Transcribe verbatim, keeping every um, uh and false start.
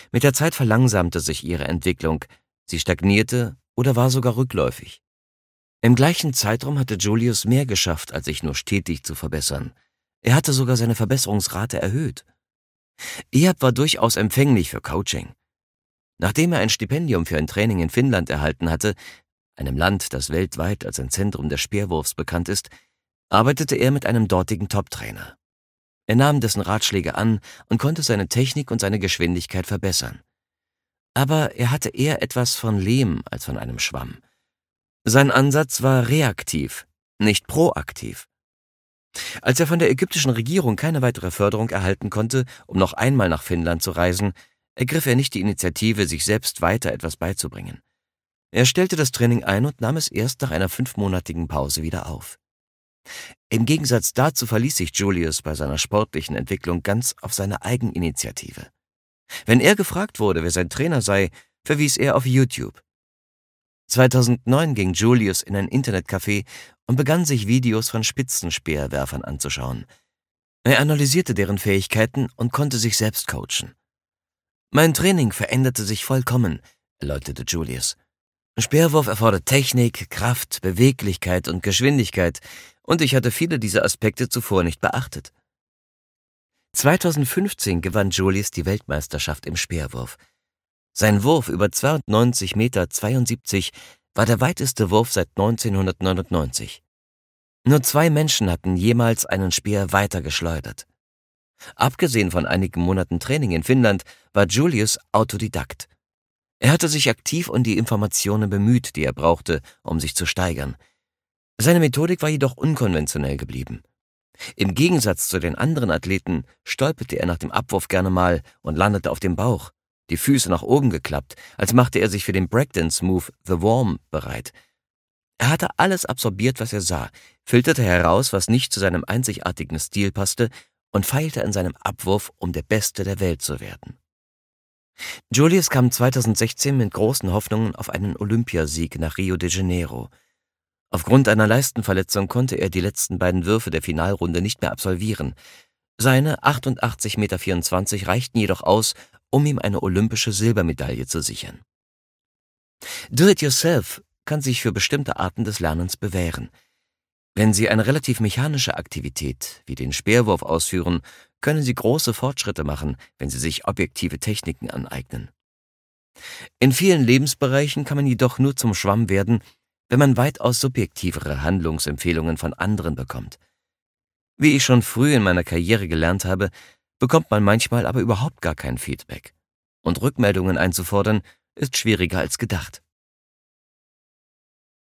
Mit der Zeit verlangsamte sich ihre Entwicklung, sie stagnierte oder war sogar rückläufig. Im gleichen Zeitraum hatte Julius mehr geschafft, als sich nur stetig zu verbessern. Er hatte sogar seine Verbesserungsrate erhöht. Ehab war durchaus empfänglich für Coaching. Nachdem er ein Stipendium für ein Training in Finnland erhalten hatte, einem Land, das weltweit als ein Zentrum des Speerwurfs bekannt ist, arbeitete er mit einem dortigen Top-Trainer. Er nahm dessen Ratschläge an und konnte seine Technik und seine Geschwindigkeit verbessern. Aber er hatte eher etwas von Lehm als von einem Schwamm. Sein Ansatz war reaktiv, nicht proaktiv. Als er von der ägyptischen Regierung keine weitere Förderung erhalten konnte, um noch einmal nach Finnland zu reisen, ergriff er nicht die Initiative, sich selbst weiter etwas beizubringen. Er stellte das Training ein und nahm es erst nach einer fünfmonatigen Pause wieder auf. Im Gegensatz dazu verließ sich Julius bei seiner sportlichen Entwicklung ganz auf seine Eigeninitiative. Wenn er gefragt wurde, wer sein Trainer sei, verwies er auf YouTube. zweitausendneun ging Julius in ein Internetcafé und begann sich Videos von Spitzenspeerwerfern anzuschauen. Er analysierte deren Fähigkeiten und konnte sich selbst coachen. »Mein Training veränderte sich vollkommen«, erläuterte Julius. »Speerwurf erfordert Technik, Kraft, Beweglichkeit und Geschwindigkeit, und ich hatte viele dieser Aspekte zuvor nicht beachtet.« zweitausendfünfzehn gewann Julius die Weltmeisterschaft im Speerwurf. Sein Wurf über zweiundneunzig Meter zweiundsiebzig war der weiteste Wurf seit neunzehnhundertneunundneunzig. Nur zwei Menschen hatten jemals einen Speer weiter geschleudert. Abgesehen von einigen Monaten Training in Finnland war Julius Autodidakt. Er hatte sich aktiv um die Informationen bemüht, die er brauchte, um sich zu steigern. Seine Methodik war jedoch unkonventionell geblieben. Im Gegensatz zu den anderen Athleten stolperte er nach dem Abwurf gerne mal und landete auf dem Bauch, die Füße nach oben geklappt, als machte er sich für den Breakdance-Move The Worm bereit. Er hatte alles absorbiert, was er sah, filterte heraus, was nicht zu seinem einzigartigen Stil passte, und feilte an seinem Abwurf, um der Beste der Welt zu werden. Julius kam zweitausendsechzehn mit großen Hoffnungen auf einen Olympiasieg nach Rio de Janeiro. Aufgrund einer Leistenverletzung konnte er die letzten beiden Würfe der Finalrunde nicht mehr absolvieren. Seine achtundachtzig Komma vierundzwanzig Meter reichten jedoch aus, um ihm eine olympische Silbermedaille zu sichern. Do-it-yourself kann sich für bestimmte Arten des Lernens bewähren. Wenn Sie eine relativ mechanische Aktivität wie den Speerwurf ausführen, können Sie große Fortschritte machen, wenn Sie sich objektive Techniken aneignen. In vielen Lebensbereichen kann man jedoch nur zum Schwamm werden, wenn man weitaus subjektivere Handlungsempfehlungen von anderen bekommt. Wie ich schon früh in meiner Karriere gelernt habe, bekommt man manchmal aber überhaupt gar kein Feedback. Und Rückmeldungen einzufordern, ist schwieriger als gedacht.